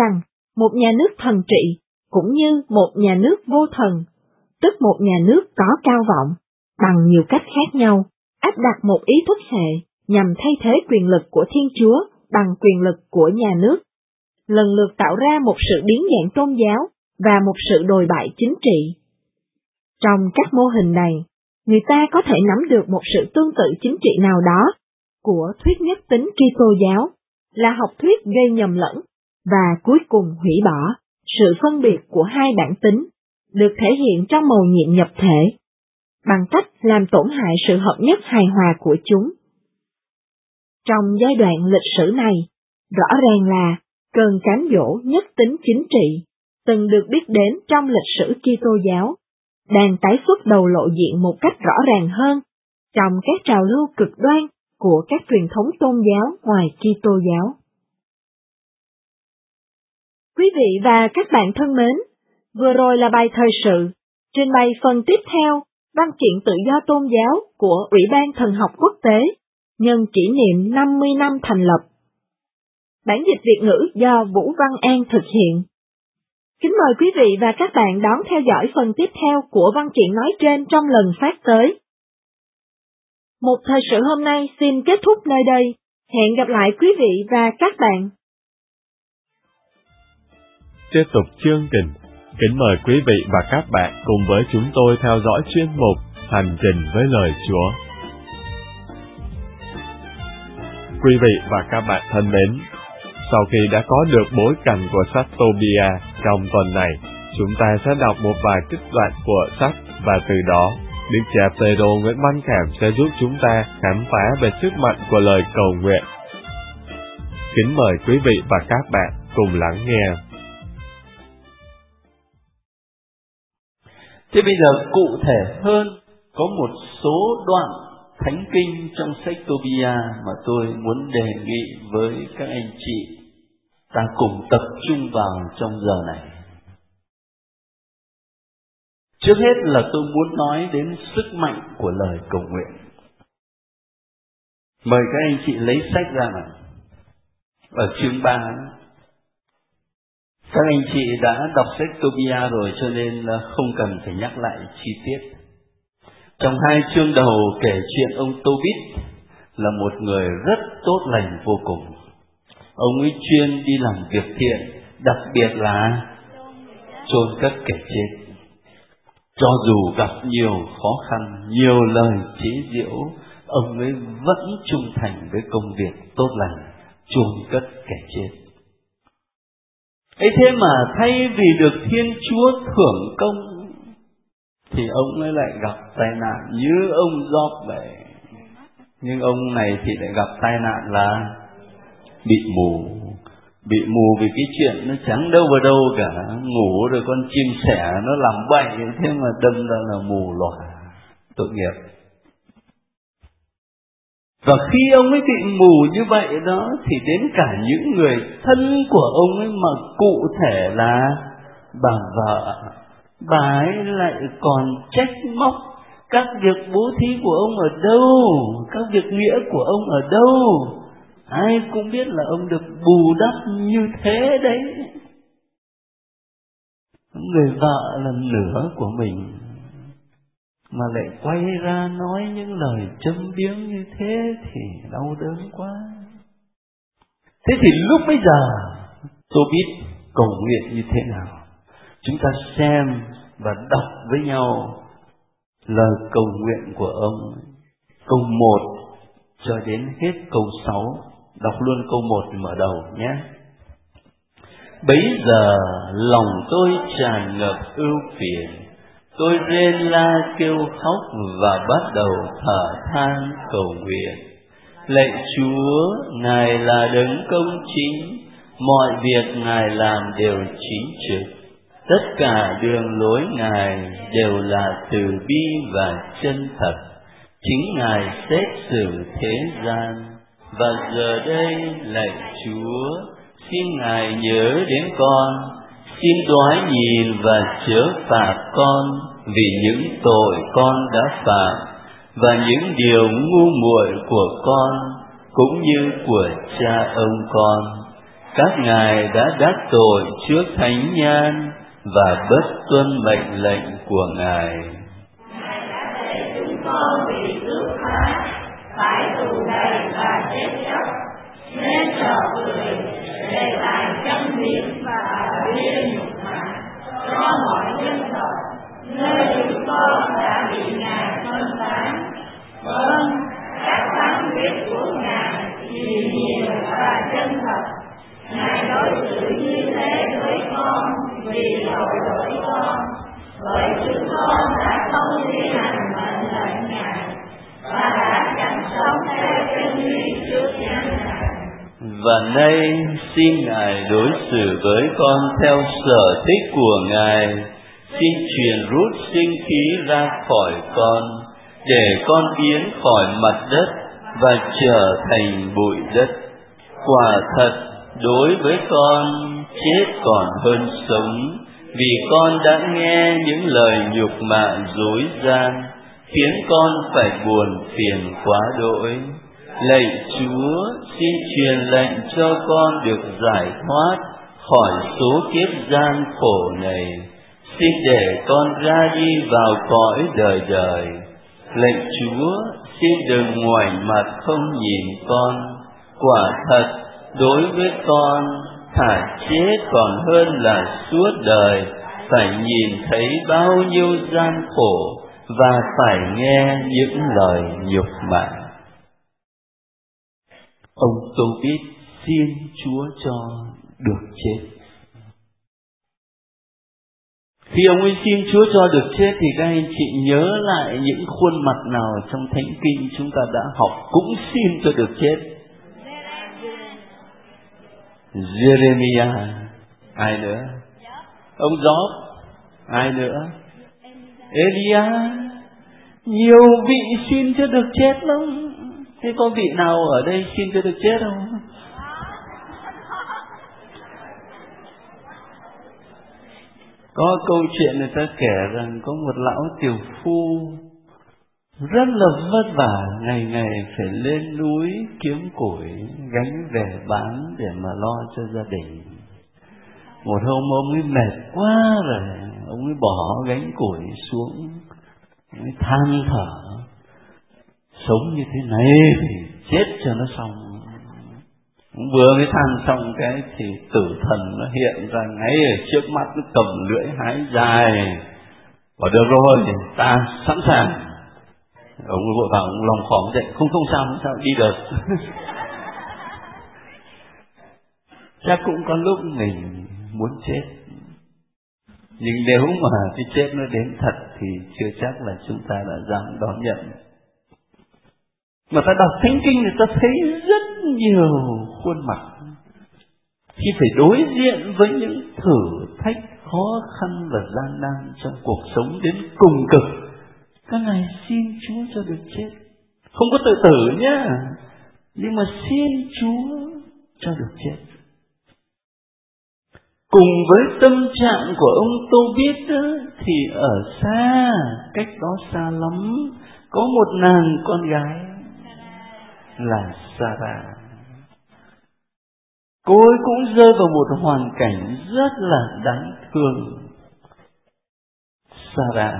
một nhà nước thần trị, cũng như một nhà nước vô thần, tức một nhà nước có cao vọng, bằng nhiều cách khác nhau, áp đặt một ý thức hệ nhằm thay thế quyền lực của Thiên Chúa bằng quyền lực của nhà nước, lần lượt tạo ra một sự biến dạng tôn giáo và một sự đồi bại chính trị. Trong các mô hình này, người ta có thể nắm được một sự tương tự chính trị nào đó của thuyết nhất tính Kitô giáo, là học thuyết gây nhầm lẫn, và cuối cùng hủy bỏ sự phân biệt của hai bản tính, được thể hiện trong mầu nhiệm nhập thể, bằng cách làm tổn hại sự hợp nhất hài hòa của chúng. Trong giai đoạn lịch sử này, rõ ràng là cơn cám dỗ nhất tính chính trị, từng được biết đến trong lịch sử Kitô giáo, đang tái xuất đầu lộ diện một cách rõ ràng hơn trong các trào lưu cực đoan của các truyền thống tôn giáo ngoài Kitô giáo. Quý vị và các bạn thân mến, vừa rồi là bài thời sự, trình bày phần tiếp theo, văn kiện tự do tôn giáo của Ủy ban Thần học Quốc tế, nhân kỷ niệm 50 năm thành lập. Bản dịch Việt ngữ do Vũ Văn An thực hiện. Kính mời quý vị và các bạn đón theo dõi phần tiếp theo của văn kiện nói trên trong lần phát tới. Một thời sự hôm nay xin kết thúc nơi đây. Hẹn gặp lại quý vị và các bạn. Tiếp tục chương trình, kính mời quý vị và các bạn cùng với chúng tôi theo dõi chuyên mục Hành trình với lời Chúa. Quý vị và các bạn thân mến, sau khi đã có được bối cảnh của sách Tobia trong tuần này, chúng ta sẽ đọc một vài trích đoạn của sách và từ đó, Đức cha Phêrô Nguyễn Văn Khảm sẽ giúp chúng ta khám phá về sức mạnh của lời cầu nguyện. Kính mời quý vị và các bạn cùng lắng nghe. Thế bây giờ cụ thể hơn, có một số đoạn thánh kinh trong sách Tobia mà tôi muốn đề nghị với các anh chị ta cùng tập trung vào trong giờ này. Trước hết là tôi muốn nói đến sức mạnh của lời cầu nguyện. Mời các anh chị lấy sách ra nào. Ở chương 3, các anh chị đã đọc sách Tobia rồi cho nên là không cần phải nhắc lại chi tiết. Trong 2 chương đầu kể chuyện ông Tobit là một người rất tốt lành vô cùng. Ông ấy chuyên đi làm việc thiện, đặc biệt là chôn cất kẻ chết. Cho dù gặp nhiều khó khăn, nhiều lời chế giễu, ông ấy vẫn trung thành với công việc tốt lành, chôn cất kẻ chết. Ấy thế mà thay vì được Thiên Chúa thưởng công, thì ông ấy lại gặp tai nạn như ông Job vậy. Nhưng ông này thì lại gặp tai nạn là bị mù. Bị mù vì cái chuyện nó chẳng đâu vào đâu cả. Ngủ rồi con chim sẻ nó làm bậy, thế mà đâm ra là mù lòa. Tội nghiệp. Và khi ông ấy bị mù như vậy đó, thì đến cả những người thân của ông ấy mà cụ thể là bà vợ, bà ấy lại còn trách móc các việc bố thí của ông ở đâu, các việc nghĩa của ông ở đâu. Ai cũng biết là ông được bù đắp như thế đấy. Người vợ là nửa của mình mà lại quay ra nói những lời châm biếm như thế thì đau đớn quá. Thế thì lúc bây giờ tôi biết cầu nguyện như thế nào. Chúng ta xem và đọc với nhau lời cầu nguyện của ông. Câu 1 cho đến hết câu 6. Đọc luôn câu 1 mở đầu nhé. Bấy giờ lòng tôi tràn ngập ưu phiền, tôi rên la kêu khóc và bắt đầu thở than cầu nguyện. Lạy Chúa, Ngài là đấng công chính, mọi việc Ngài làm đều chính trực. Tất cả đường lối Ngài đều là từ bi và chân thật. Chính Ngài xét xử thế gian. Và giờ đây, lạy Chúa, xin Ngài nhớ đến con, xin đoái nhìn và chớ phạt con vì những tội con đã phạm và những điều ngu muội của con cũng như của cha ông con. các ngài đã đắc tội trước thánh nhan và bất tuân mệnh lệnh của Ngài. Ngài đã để chúng con bị cướp phá, phải tù đầy và chết chóc, nên trò cười, đề tài châm biếm và bia nhục mạ cho mọi dân tộc, nơi chúng con đã bị Ngài phân tán. Vâng, các phán quyết của Ngài thì nhiều và chân thật. Ngài đối xử như thế với con vì tội lỗi con, bởi chúng con đã không thi hành mệnh lệnh Ngài và đã chẳng sống theo chân lý trước nhãn Ngài. Và nay xin Ngài đối xử với con theo sở thích của Ngài. Xin truyền rút sinh khí ra khỏi con, để con biến khỏi mặt đất và trở thành bụi đất. Quả thật, đối với con, chết còn hơn sống, vì con đã nghe những lời nhục mạ dối gian, khiến con phải buồn phiền quá đỗi. Lạy Chúa, xin truyền lệnh cho con được giải thoát khỏi số kiếp gian khổ này. Xin để con ra đi vào cõi đời đời. Lạy Chúa, xin đừng ngoảnh mặt không nhìn con. Quả thật, đối với con, thà chết còn hơn là suốt đời phải nhìn thấy bao nhiêu gian khổ và phải nghe những lời nhục mạ. Ông Tô Bít xin Chúa cho được chết. Khi ông ấy xin Chúa cho được chết thì các anh chị nhớ lại những khuôn mặt nào trong Thánh Kinh chúng ta đã học cũng xin cho được chết. Jeremiah, ai nữa? Ông Job, ai nữa? Elia, nhiều vị xin cho được chết lắm. Thế có vị nào ở đây xin cho được chết không? Có câu chuyện người ta kể rằng có một lão tiểu phu rất là vất vả, ngày ngày phải lên núi kiếm củi gánh về bán để mà lo cho gia đình. Một hôm ông ấy mệt quá rồi, ông ấy bỏ gánh củi xuống, ông ấy than thở, sống như thế này thì chết cho nó xong. Vừa mới than xong cái thì tử thần nó hiện ra ngay ở trước mắt, nó cầm lưỡi hái dài. Bảo được rồi, ta sẵn sàng. Ông vội vàng ông lòng khóm dậy, không sao, đi được. Chắc cũng có lúc mình muốn chết, nhưng nếu mà cái chết nó đến thật thì chưa chắc là chúng ta đã dám đón nhận. Mà ta đọc Thánh Kinh thì ta thấy rất nhiều khuôn mặt khi phải đối diện với những thử thách khó khăn và gian nan trong cuộc sống đến cùng cực. Các ngài xin Chúa cho được chết, không có tự tử nhá, nhưng mà xin Chúa cho được chết. Cùng với tâm trạng của ông Tô Bít thì ở xa, cách đó xa lắm, có một nàng con gái là Sarah. Cô ấy cũng rơi vào một hoàn cảnh rất là đáng thương. Sarah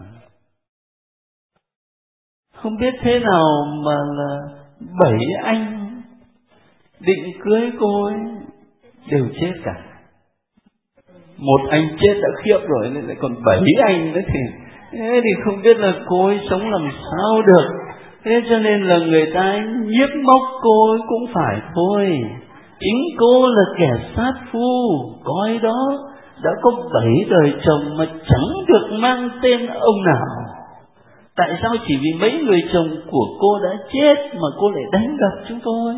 không biết thế nào mà là 7 anh định cưới cô ấy đều chết cả. Một anh chết đã khiếp rồi nên lại còn 7 anh nữa thì không biết là cô ấy sống làm sao được. Thế cho nên là người ta nhiếc móc cô ấy cũng phải thôi. Chính cô là kẻ sát phu, coi đó, đã có 7 đời chồng mà chẳng được mang tên ông nào. Tại sao chỉ vì mấy người chồng của cô đã chết mà cô lại đánh đập chúng tôi?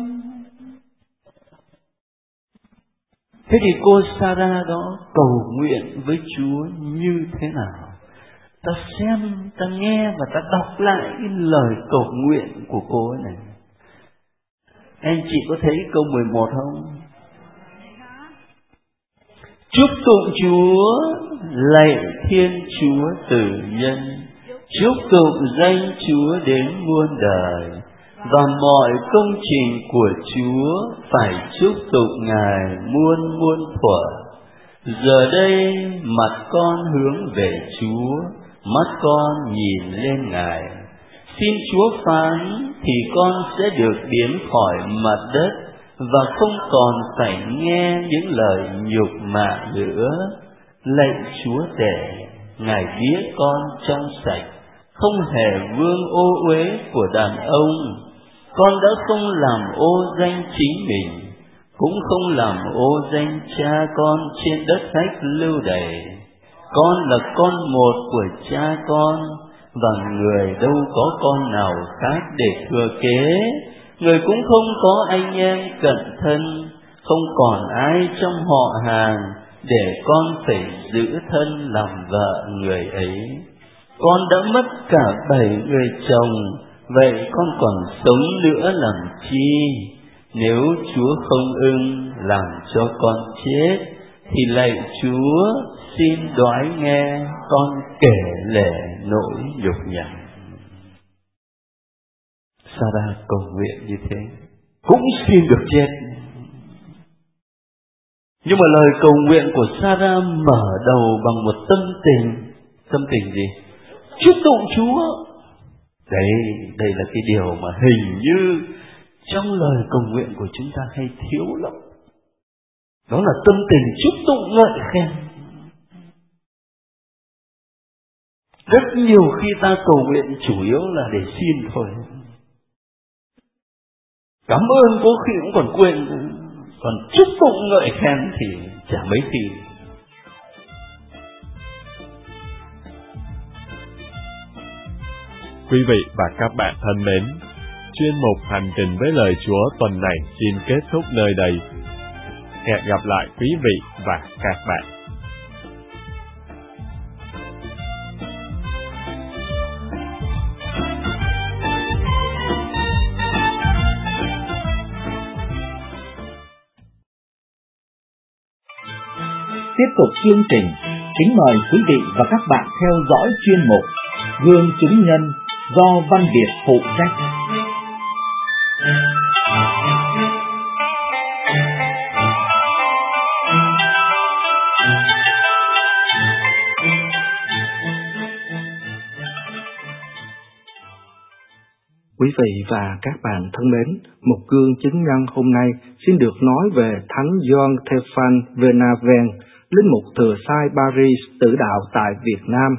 Thế thì cô Sarah đó cầu nguyện với Chúa như thế nào? Ta xem, ta nghe và ta đọc lại cái lời cầu nguyện của cô ấy này. Anh chị có thấy câu 11 không? Chúc tụng Chúa, lạy Thiên Chúa Tử Nhân, chúc tụng danh Chúa đến muôn đời. và mọi công trình của Chúa phải chúc tụng Ngài muôn muôn thuở. Giờ đây mặt con hướng về Chúa, mắt con nhìn lên Ngài. Xin Chúa phán thì con sẽ được biến khỏi mặt đất và không còn phải nghe những lời nhục mạ nữa. Lạy Chúa Tể, Ngài biết con trong sạch, không hề vương ô uế của đàn ông. Con đã không làm ô danh chính mình, cũng không làm ô danh cha con trên đất khách lưu đày. Con là con một của cha con, và người đâu có con nào khác để thừa kế. Người cũng không có anh em cận thân, không còn ai trong họ hàng để con phải giữ thân làm vợ người ấy. Con đã mất cả 7 người chồng, vậy con còn sống nữa làm chi? Nếu Chúa không ưng làm cho con chết, thì lạy Chúa xin đoái nghe con kể lể nỗi nhục nhằn. Sa-ra cầu nguyện như thế, cũng xin được chết. Nhưng mà lời cầu nguyện của Sa-ra mở đầu bằng một tâm tình gì? Chúc tụng Chúa. Đây là cái điều mà hình như trong lời cầu nguyện của chúng ta hay thiếu lắm. Đó là tâm tình chúc tụng ngợi khen. Rất nhiều khi ta cầu nguyện chủ yếu là để xin thôi. Cảm ơn có khi cũng còn quên, còn chúc tụng ngợi khen thì chả mấy khi. Quý vị và các bạn thân mến, chuyên mục Hành trình với lời Chúa tuần này xin kết thúc nơi đây. Hẹn gặp lại quý vị và các bạn. Tiếp tục chương trình, kính mời quý vị và các bạn theo dõi chuyên mục Gương chứng nhân do Văn Việt phụ trách. Quý vị và các bạn thân mến, một gương chứng nhân hôm nay xin được nói về Thánh Gioan Théophane Venaven, linh mục thừa sai Paris tử đạo tại Việt Nam.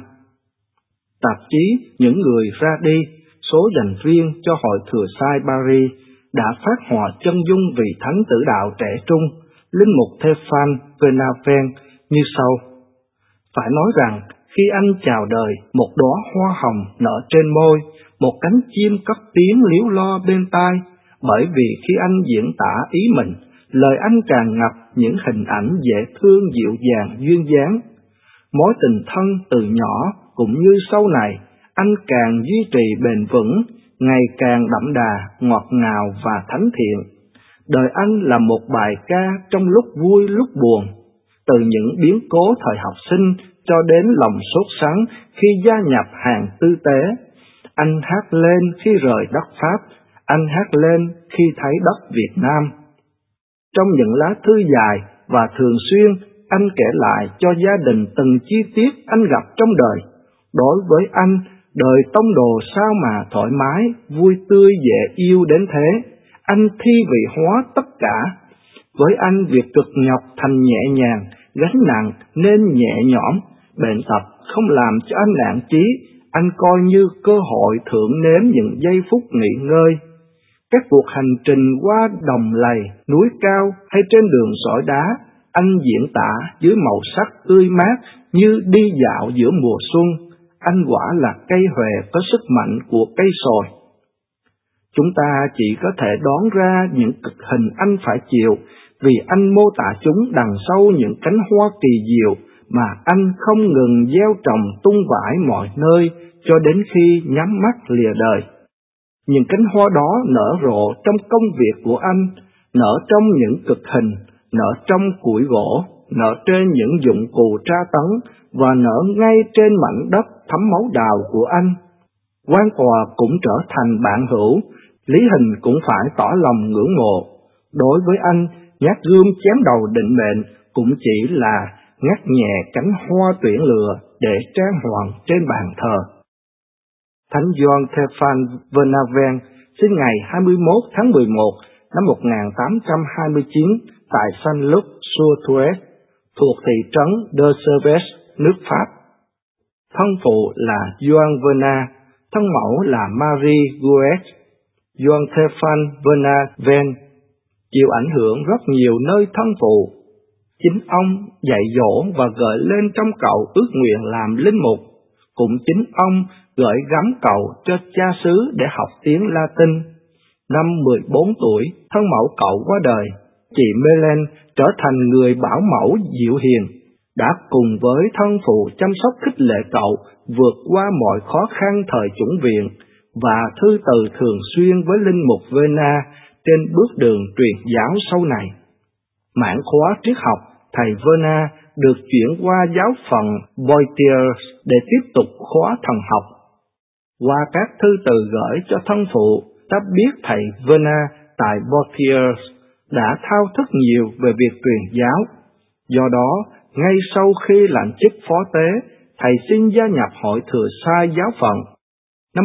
Tạp chí Những Người Ra Đi, số dành riêng cho Hội Thừa sai Paris, đã phát họa chân dung vị thánh tử đạo trẻ trung, linh mục Théophane Venaven như sau. Phải nói rằng, khi anh chào đời, một đóa hoa hồng nở trên môi, một cánh chim cất tiếng líu lo bên tai, bởi vì khi anh diễn tả ý mình, lời anh tràn ngập những hình ảnh dễ thương dịu dàng duyên dáng. Mối tình thân từ nhỏ cũng như sau này, anh càng duy trì bền vững, ngày càng đậm đà, ngọt ngào và thánh thiện. Đời anh là một bài ca trong lúc vui lúc buồn, từ những biến cố thời học sinh cho đến lòng sốt sắng khi gia nhập hàng tư tế. Anh hát lên khi rời đất Pháp, anh hát lên khi thấy đất Việt Nam. Trong những lá thư dài và thường xuyên, anh kể lại cho gia đình từng chi tiết anh gặp trong đời. Đối với anh, đời tông đồ sao mà thoải mái, vui tươi dễ yêu đến thế. Anh thi vị hóa tất cả. Với anh, việc cực nhọc thành nhẹ nhàng, gánh nặng nên nhẹ nhõm, bệnh tật không làm cho anh nản chí. Anh coi như cơ hội thưởng nếm những giây phút nghỉ ngơi. Các cuộc hành trình qua đồng lầy, núi cao hay trên đường sỏi đá, anh diễn tả dưới màu sắc tươi mát như đi dạo giữa mùa xuân. Anh quả là cây hòe có sức mạnh của cây sồi. Chúng ta chỉ có thể đoán ra những cực hình anh phải chịu, vì anh mô tả chúng đằng sau những cánh hoa kỳ diệu mà anh không ngừng gieo trồng tung vãi mọi nơi cho đến khi nhắm mắt lìa đời. Những cánh hoa đó nở rộ trong công việc của anh, nở trong những cực hình, nở trong củi gỗ, nở trên những dụng cụ tra tấn và nở ngay trên mảnh đất thấm máu đào của anh. Quan tòa cũng trở thành bạn hữu Lý Hình cũng phải tỏ lòng ngưỡng mộ. Đối với anh, nhát gươm chém đầu định mệnh cũng chỉ là ngắt nhẹ cánh hoa tuyển lựa để trang hoàng trên bàn thờ. Thánh Gioan Stephan Vernaven sinh ngày 21 tháng 11 năm 1829 tại Saint-Luc-sur-Thouet, thuộc thị trấn de Serves, nước Pháp. Thân phụ là Gioan Verna, thân mẫu là Marie Guet. Gioan Stephan Vernaven chịu ảnh hưởng rất nhiều nơi thân phụ. Chính ông dạy dỗ và gợi lên trong cậu ước nguyện làm linh mục. Cũng chính ông gửi gắm cậu cho cha xứ để học tiếng Latin. Năm 14 tuổi, thân mẫu cậu qua đời. Chị Melen trở thành người bảo mẫu dịu hiền, đã cùng với thân phụ chăm sóc khích lệ cậu vượt qua mọi khó khăn thời chủng viện, và thư từ thường xuyên với linh mục Verna trên bước đường truyền giáo sau này. Mãn khóa triết học, thầy Verna được chuyển qua giáo phận Poitiers để tiếp tục khóa thần học. Qua các thư từ gửi cho thân phụ, ta biết thầy Verna tại Poitiers đã thao thức nhiều về việc truyền giáo. Do đó, ngay sau khi lãnh chức phó tế, thầy xin gia nhập hội thừa sai giáo phận. Năm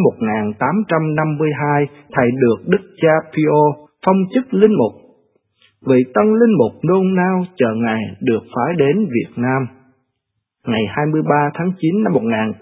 1852, thầy được Đức cha Pio phong chức linh mục. Vị tân linh mục nôn nao chờ ngày được phái đến Việt Nam. Ngày 23 tháng 9 năm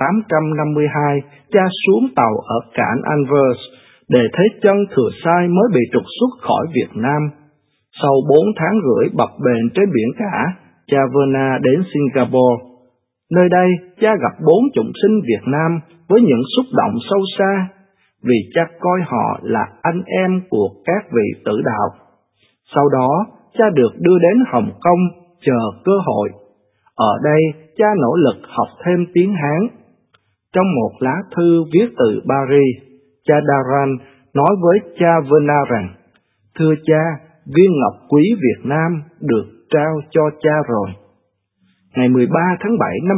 1852, cha xuống tàu ở cảng Anvers để thấy chân thừa sai mới bị trục xuất khỏi Việt Nam. Sau 4 tháng rưỡi bập bềnh trên biển cả, cha Verna đến Singapore. Nơi đây, cha gặp 4 chủng sinh Việt Nam với những xúc động sâu xa, vì cha coi họ là anh em của các vị tử đạo. Sau đó, cha được đưa đến Hồng Kông chờ cơ hội. Ở đây, cha nỗ lực học thêm tiếng Hán. Trong một lá thư viết từ Paris, cha Daran nói với cha Verna rằng: "Thưa cha, viên ngọc quý Việt Nam được trao cho cha rồi." Ngày 13 tháng 7 năm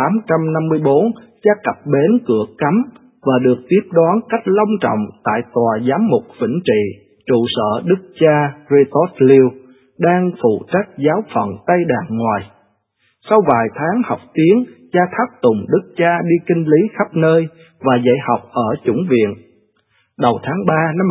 1854, cha cập bến cửa Cấm và được tiếp đón cách long trọng tại tòa giám mục Vĩnh Trị, trụ sở Đức cha Retosliu, đang phụ trách giáo phận Tây Đàn ngoài. Sau vài tháng học tiếng, cha tháp tùng Đức cha đi kinh lý khắp nơi và dạy học ở chủng viện. Đầu tháng 3 năm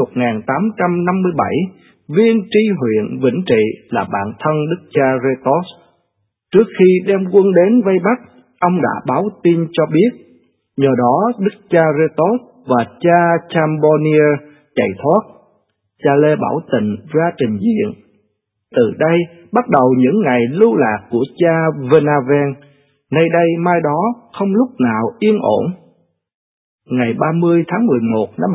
1857, viên tri huyện Vĩnh Trị là bạn thân Đức cha Retos. Trước khi đem quân đến vây bắt, ông đã báo tin cho biết. Nhờ đó, Đức cha Retos và cha Chambonnier chạy thoát. Cha Lê Bảo Tịnh ra trình diện. Từ đây bắt đầu những ngày lưu lạc của cha Vernaven, nay đây mai đó không lúc nào yên ổn. Ngày 30 tháng 11 năm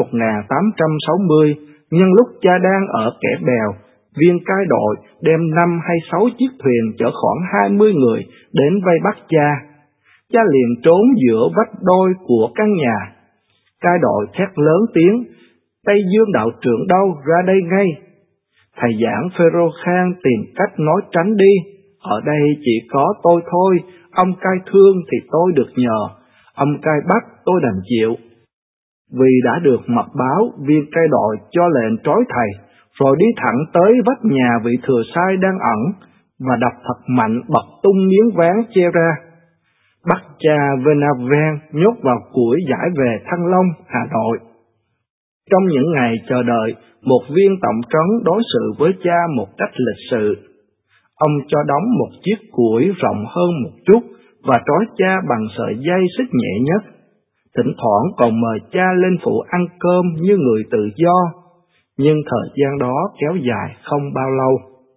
1860, nhân lúc cha đang ở Kẻ Bèo, viên cai đội đem 5 hay 6 chiếc thuyền chở khoảng 20 người đến vây bắt cha. Cha liền trốn giữa vách đôi của căn nhà. Cai đội thét lớn tiếng: "Tây Dương đạo trưởng đâu, ra đây ngay!" Thầy giảng Phêrô Khang tìm cách nói tránh đi: "Ở đây chỉ có tôi thôi, ông cai thương thì tôi được nhờ, ông cai bắt tôi đành chịu." Vì đã được mật báo, viên cai đội cho lệnh trói thầy, rồi đi thẳng tới vách nhà vị thừa sai đang ẩn, và đập thật mạnh bật tung miếng ván che ra. Bắt cha Vernaven nhốt vào củi giải về Thăng Long, Hà Nội. Trong những ngày chờ đợi, một viên tổng trấn đối xử với cha một cách lịch sự. Ông cho đóng một chiếc củi rộng hơn một chút và trói cha bằng sợi dây xích nhẹ nhất. Thỉnh thoảng còn mời cha lên phủ ăn cơm như người tự do, nhưng thời gian đó kéo dài không bao lâu.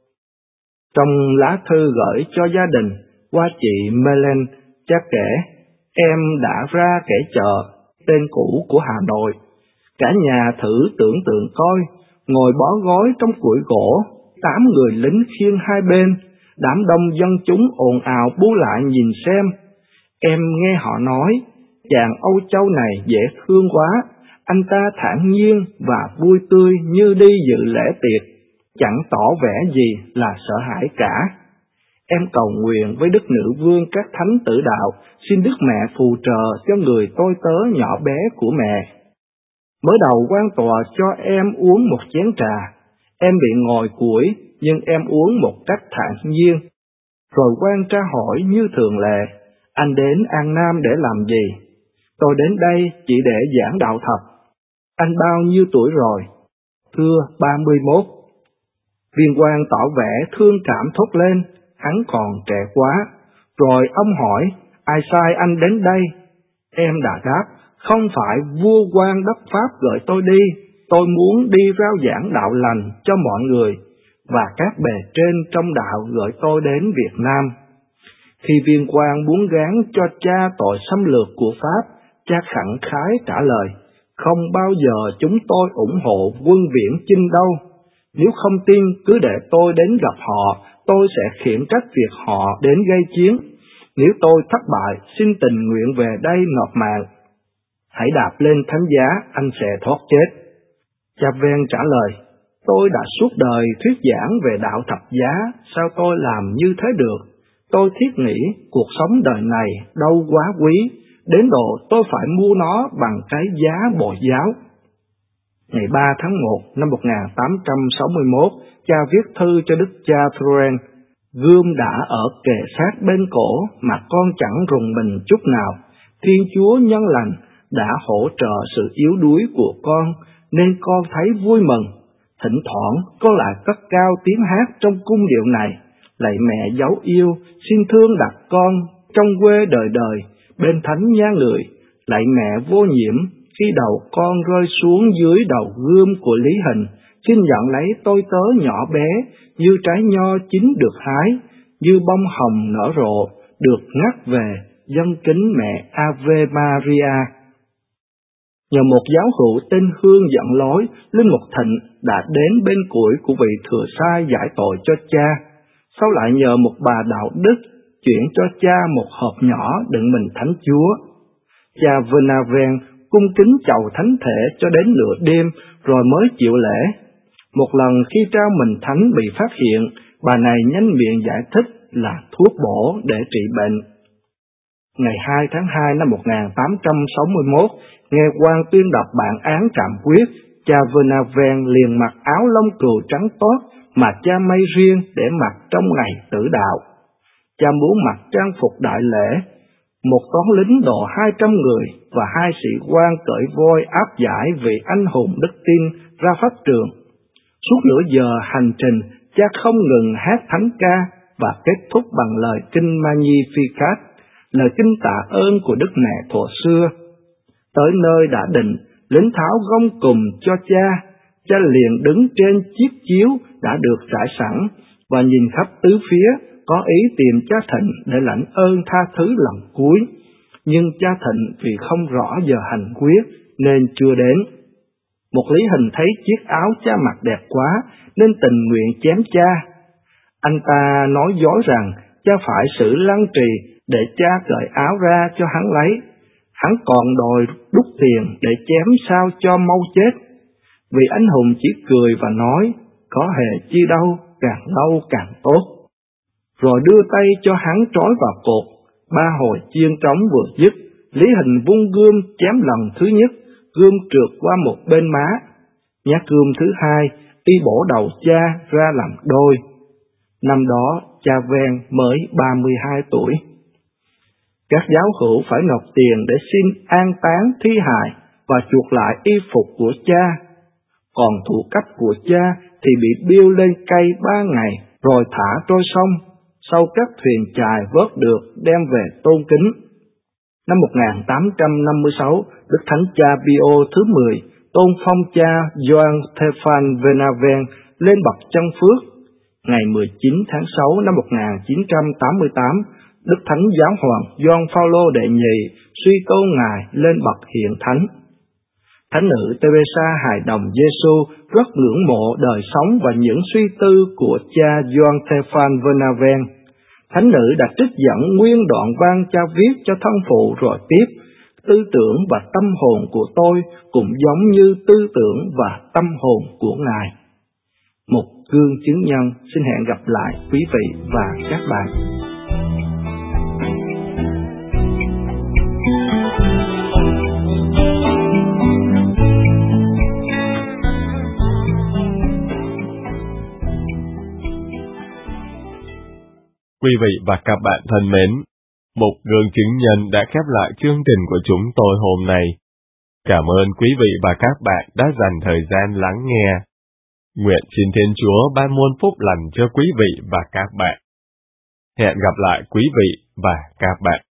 Trong lá thư gửi cho gia đình, qua chị Melen, cha kể: "Em đã ra kẻ chợ, tên cũ của Hà Nội. Cả nhà thử tưởng tượng coi, ngồi bó gối trong củi gỗ, 8 người lính khiêng hai bên, đám đông dân chúng ồn ào bu lại nhìn xem. Em nghe họ nói, chàng Âu Châu này dễ thương quá, anh ta thản nhiên và vui tươi như đi dự lễ tiệc, chẳng tỏ vẻ gì là sợ hãi cả. Em cầu nguyện với Đức Nữ Vương các thánh tử đạo, xin Đức Mẹ phù trợ cho người tôi tớ nhỏ bé của mẹ." Mới đầu quan tòa cho em uống một chén trà, em bị ngồi củi, nhưng em uống một cách thản nhiên. Rồi quan tra hỏi như thường lệ, anh đến An Nam để làm gì? Tôi đến đây chỉ để giảng đạo thật. Anh bao nhiêu tuổi rồi? Thưa, 31. Viên quan tỏ vẻ thương cảm thốt lên, hắn còn trẻ quá. Rồi ông hỏi, ai sai anh đến đây? Em đã đáp, không phải vua quan đất Pháp gửi tôi đi, tôi muốn đi rao giảng đạo lành cho mọi người, và các bề trên trong đạo gửi tôi đến Việt Nam. Khi viên quan muốn gán cho cha tội xâm lược của Pháp, cha khẳng khái trả lời, không bao giờ chúng tôi ủng hộ quân viễn chinh đâu. Nếu không tin, cứ để tôi đến gặp họ, tôi sẽ khiển trách việc họ đến gây chiến. Nếu tôi thất bại, xin tình nguyện về đây nộp mạng. Hãy đạp lên thánh giá, anh sẽ thoát chết. Cha Ven trả lời, tôi đã suốt đời thuyết giảng về đạo thập giá, sao tôi làm như thế được? Tôi thiết nghĩ cuộc sống đời này đâu quá quý, đến độ tôi phải mua nó bằng cái giá bội giáo. Ngày 3 tháng 1 năm 1861, cha viết thư cho đức cha Thuren, gươm đã ở kề sát bên cổ mà con chẳng rùng mình chút nào. Thiên Chúa nhân lành đã hỗ trợ sự yếu đuối của con, nên con thấy vui mừng. Thỉnh thoảng con lại cất cao tiếng hát trong cung điệu này, lạy mẹ dấu yêu, xin thương đặt con trong quê đời đời, bên thánh nhang người, lạy mẹ vô nhiễm, khi đầu con rơi xuống dưới đầu gươm của Lý Hình, xin nhận lấy tôi tớ nhỏ bé, như trái nho chín được hái, như bông hồng nở rộ, được ngắt về, dâng kính mẹ Ave Maria. Nhờ một giáo hữu tên Hương dẫn lối, Linh Mục Thịnh đã đến bên củi của vị thừa sai giải tội cho cha. Sau lại nhờ một bà đạo đức chuyển cho cha một hộp nhỏ đựng mình Thánh Chúa. Cha Venaven cung kính chầu thánh thể cho đến nửa đêm rồi mới chịu lễ. Một lần khi trao mình thánh bị phát hiện, bà này nhanh miệng giải thích là thuốc bổ để trị bệnh. Ngày 2 tháng 2 năm 1861, nghe quan tuyên đọc bản án trạm quyết, cha Venaven liền mặc áo lông cừu trắng toát mà cha may riêng để mặc trong ngày tử đạo. Cha muốn mặc trang phục đại lễ. Một toán lính độ 200 người và 2 sĩ quan cởi voi áp giải vị anh hùng đức tin ra pháp trường. Suốt nửa giờ hành trình, cha không ngừng hát thánh ca và kết thúc bằng lời kinh Magnificat, lời kinh tạ ơn của Đức Mẹ thuở xưa. Tới nơi đã định, lính tháo gông cùm cho cha liền đứng trên chiếc chiếu đã được trải sẵn và nhìn khắp tứ phía, có ý tìm cha Thịnh để lãnh ơn tha thứ lần cuối. Nhưng cha Thịnh vì không rõ giờ hành quyết nên chưa đến. Một Lý Hình thấy chiếc áo cha mặc đẹp quá nên tình nguyện chém cha. Anh ta nói dối rằng cha phải xử lăng trì để cha cởi áo ra cho hắn lấy. Hắn còn đòi đút tiền để chém sao cho mau chết. Vì anh hùng chỉ cười và nói, có hề chi đâu, càng lâu càng tốt. Rồi đưa tay cho hắn trói vào cột. 3 hồi chiên trống vừa dứt, Lý Hình vung gươm chém lần thứ nhất, gươm trượt qua một bên má. Nhát gươm thứ hai, y bổ đầu cha ra làm đôi. Năm đó, cha Ven mới 32 tuổi. Các giáo hữu phải nộp tiền để xin an táng thi hài và chuộc lại y phục của cha. Còn thủ cấp của cha thì bị biêu lên cây 3 ngày rồi thả trôi sông. Sau các thuyền chài vớt được đem về tôn kính. Năm 1856, Đức Thánh Cha Pio thứ 10 tôn phong cha Gioan Stefan Venaven lên bậc chân phước. Ngày 19 tháng 6 năm 1988, Đức Thánh Giáo hoàng Gioan Phaolô đệ nhị suy tôn ngài lên bậc hiện thánh. Thánh nữ Teresa hài đồng Giêsu rất ngưỡng mộ đời sống và những suy tư của cha Gioan Stefan Venaven. Thánh nữ đã trích dẫn nguyên đoạn văn cha viết cho thân phụ rồi tiếp, tư tưởng và tâm hồn của tôi cũng giống như tư tưởng và tâm hồn của ngài. Một gương chứng nhân xin hẹn gặp lại quý vị và các bạn. Quý vị và các bạn thân mến, một gương chứng nhân đã khép lại chương trình của chúng tôi hôm nay. Cảm ơn quý vị và các bạn đã dành thời gian lắng nghe. Nguyện xin Thiên Chúa ban muôn phúc lành cho quý vị và các bạn. Hẹn gặp lại quý vị và các bạn.